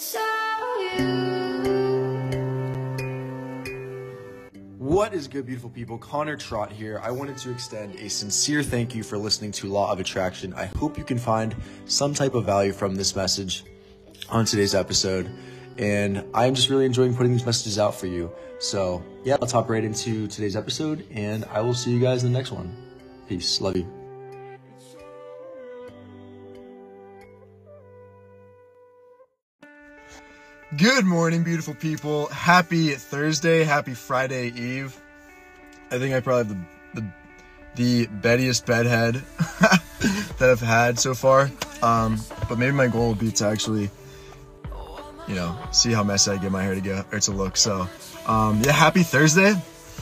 What is good, beautiful people? Connor Trott here. I wanted to extend a sincere thank you for listening to Law of Attraction. I hope you can find some type of value from this message on today's episode. And I'm just really enjoying putting these messages out for you. So yeah, let's hop right into today's episode, and I will see you guys in the next one. Peace. Love you. Good morning, beautiful people. Happy Thursday. Happy Friday Eve. I think I probably have the beddiest bedhead that I've had so far. But maybe my goal will be to actually, see how messy I get my hair to look. So, happy Thursday.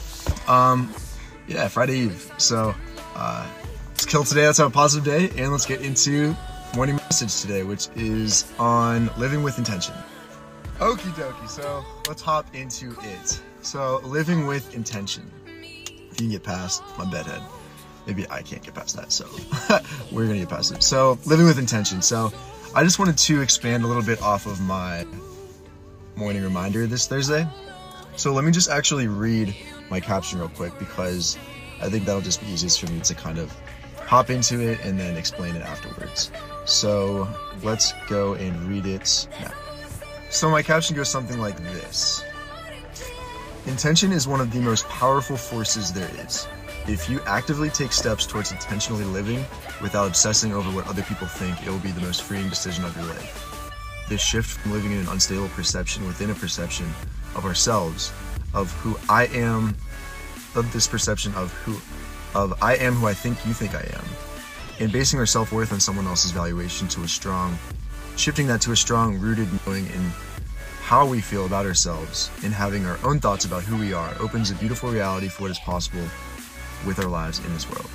Friday Eve. So, let's kill today. Let's have a positive day, and let's get into morning message today, which is on living with intention. Okie dokie, so let's hop into it. So, living with intention. If you can get past my bedhead, maybe I can't get past that, so we're gonna get past it. So, living with intention. So, I just wanted to expand a little bit off of my morning reminder this Thursday. So, let me just actually read my caption real quick, because I think that'll just be easiest for me to kind of hop into it and then explain it afterwards. So, let's go and read it now. So my caption goes something like this. Intention is one of the most powerful forces there is. If you actively take steps towards intentionally living without obsessing over what other people think, it will be the most freeing decision of your life. This shift from living in an unstable perception within a perception of ourselves, of who I am, of this perception of I am who I think you think I am, and basing our self-worth on someone else's valuation shifting that to a strong rooted knowing in how we feel about ourselves and having our own thoughts about who we are opens a beautiful reality for what is possible with our lives in this world.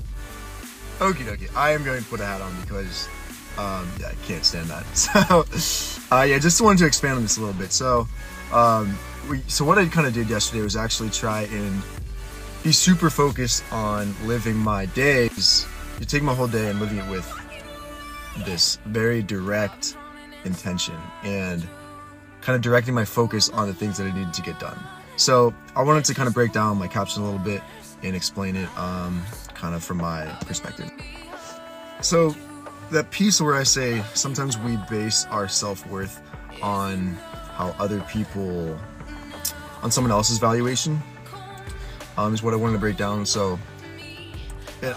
Okie dokie, I am going to put a hat on because, I can't stand that. So, just wanted to expand on this a little bit. So, what I kind of did yesterday was actually try and be super focused on living my days, take my whole day and living it with this very direct intention and kind of directing my focus on the things that I needed to get done. So I wanted to kind of break down my caption a little bit and explain it kind of from my perspective. So that piece where I say sometimes we base our self-worth on how other people, on someone else's valuation, is what I wanted to break down. So and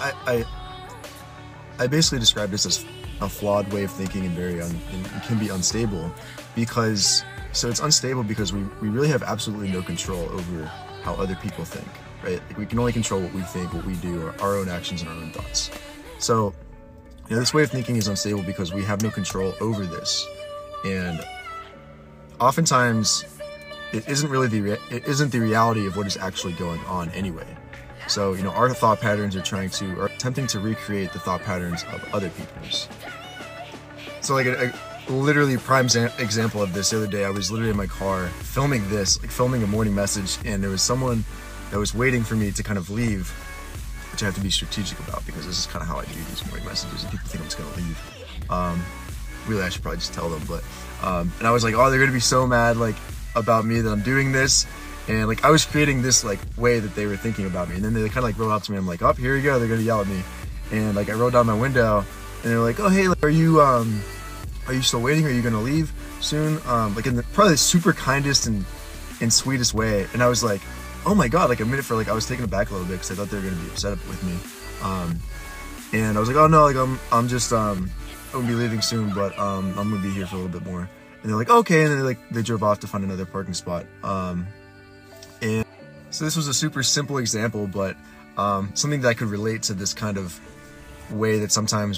I basically describe this as a flawed way of thinking and it can be unstable because it's unstable because we really have absolutely no control over how other people think, right? Like we can only control what we think, what we do, our own actions and our own thoughts. So, this way of thinking is unstable because we have no control over this, and oftentimes it isn't the reality of what is actually going on anyway. So, our thought patterns are attempting to recreate the thought patterns of other people's. So, like a literally prime example of this, the other day, I was literally in my car filming a morning message, and there was someone that was waiting for me to kind of leave, which I have to be strategic about because this is kind of how I do these morning messages, and people think I'm just gonna leave. Really, I should probably just tell them, but, and I was like, oh, they're gonna be so mad, about me that I'm doing this. And I was creating this way that they were thinking about me, and then they kind of roll up to me. I'm like, oh, here we go. They're gonna yell at me, and I rolled down my window, and they're like, oh, hey, are you still waiting? Are you gonna leave soon? In probably the super kindest and sweetest way. And I was like, oh my god, a minute for I was taken aback a little bit because I thought they were gonna be upset with me. And I was like, oh no, I'm just I'm gonna be leaving soon, but I'm gonna be here for a little bit more. And they're like, okay, and then they drove off to find another parking spot. And so this was a super simple example, but something that I could relate to this kind of way that sometimes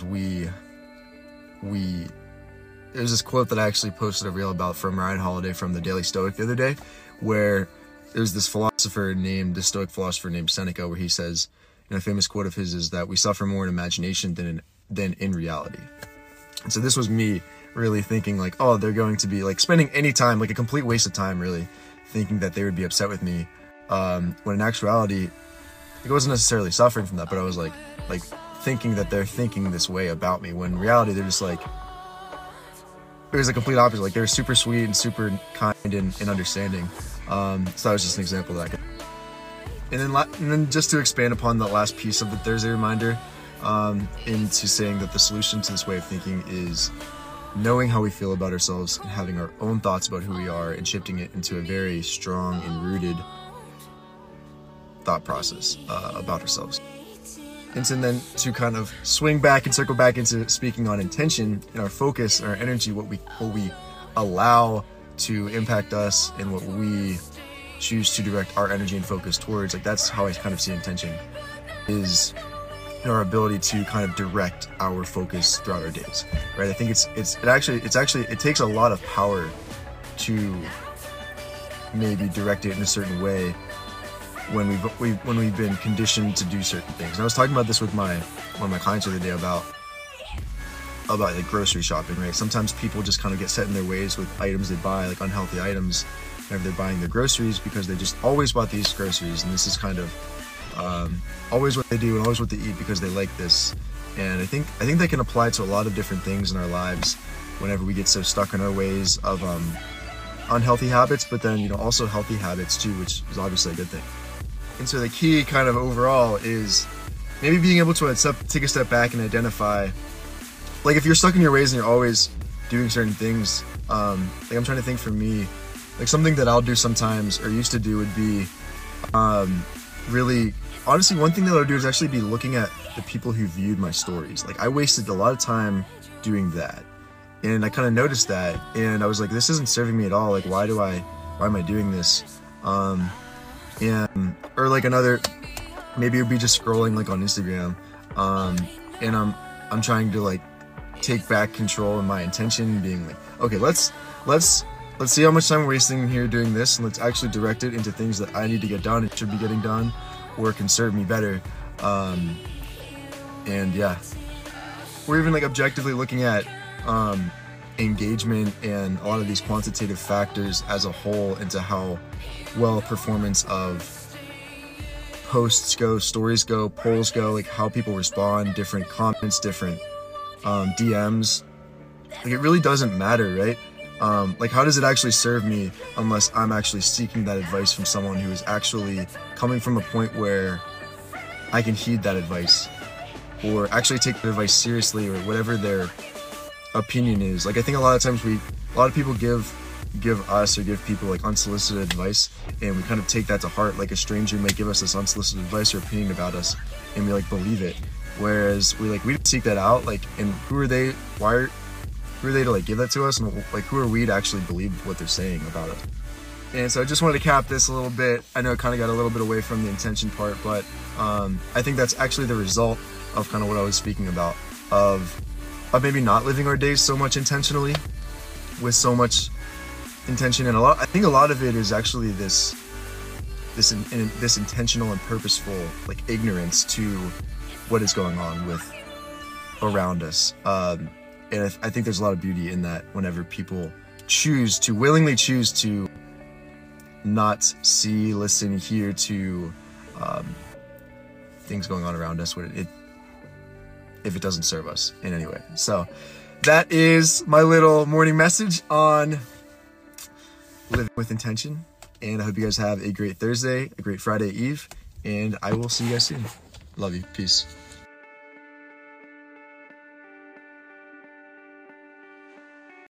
there's this quote that I actually posted a reel about from Ryan Holiday from the Daily Stoic the other day, where there's this Stoic philosopher named Seneca, where he says, a famous quote of his is that we suffer more in imagination than in reality. And so this was me really thinking oh, they're going to be spending any time, a complete waste of time really, thinking that they would be upset with me, when in actuality, I wasn't necessarily suffering from that, but I was thinking that they're thinking this way about me, when in reality they're just it was a complete opposite. Like, they were super sweet and super kind and understanding. So that was just an example of that. And then just to expand upon the last piece of the Thursday reminder, into saying that the solution to this way of thinking is knowing how we feel about ourselves and having our own thoughts about who we are and shifting it into a very strong and rooted thought process about ourselves. And then to kind of swing back and circle back into speaking on intention and our focus, our energy, what we allow to impact us and what we choose to direct our energy and focus towards. Like, that's how I kind of see intention, is our ability to kind of direct our focus throughout our days, right? I think it takes a lot of power to maybe direct it in a certain way when we've been conditioned to do certain things. And I was talking about this with one of my clients the other day about like grocery shopping, right? Sometimes people just kind of get set in their ways with items they buy, like unhealthy items, whenever they're buying their groceries, because they just always bought these groceries, and this is kind of always what they do and always what they eat because they like this. And I think that can apply to a lot of different things in our lives whenever we get so stuck in our ways of unhealthy habits, but then, also healthy habits too, which is obviously a good thing. And so the key kind of overall is maybe being able to take a step back and identify, like, if you're stuck in your ways and you're always doing certain things, like, I'm trying to think for me, like, something that I'll do sometimes or used to do would be really, honestly, one thing that I would do is actually be looking at the people who viewed my stories. Like, I wasted a lot of time doing that, and I kind of noticed that, and I was like, this isn't serving me at all. Like, why am I doing this? Or like another, maybe it would be just scrolling like on Instagram, and I'm trying to like take back control in my intention, being like, okay, let's see how much time we're wasting here doing this, and let's actually direct it into things that I need to get done and should be getting done, or can serve me better. And yeah, we're even like objectively looking at engagement and a lot of these quantitative factors as a whole into how well performance of posts go, stories go, polls go, like how people respond, different comments, different DMs. Like, it really doesn't matter, right? Like, how does it actually serve me unless I'm actually seeking that advice from someone who is actually coming from a point where I can heed that advice or actually take the advice seriously, or whatever their opinion is. Like, I think a lot of times a lot of people give us or give people like unsolicited advice, and we kind of take that to heart. Like, a stranger may give us this unsolicited advice or opinion about us, and we like believe it, whereas we didn't seek that out. Like, and who are they to like give that to us, and like who are we to actually believe what they're saying about us? And so I just wanted to cap this a little bit. I know it kind of got a little bit away from the intention part, but I think that's actually the result of kind of what I was speaking about, of maybe not living our days so much intentionally, with so much intention. And I think a lot of it is actually this intentional and purposeful like ignorance to what is going on with around us. And I think there's a lot of beauty in that whenever people willingly choose to not see, listen, hear to things going on around us if it doesn't serve us in any way. So that is my little morning message on living with intention, and I hope you guys have a great Thursday, a great Friday Eve, and I will see you guys soon. Love you. Peace.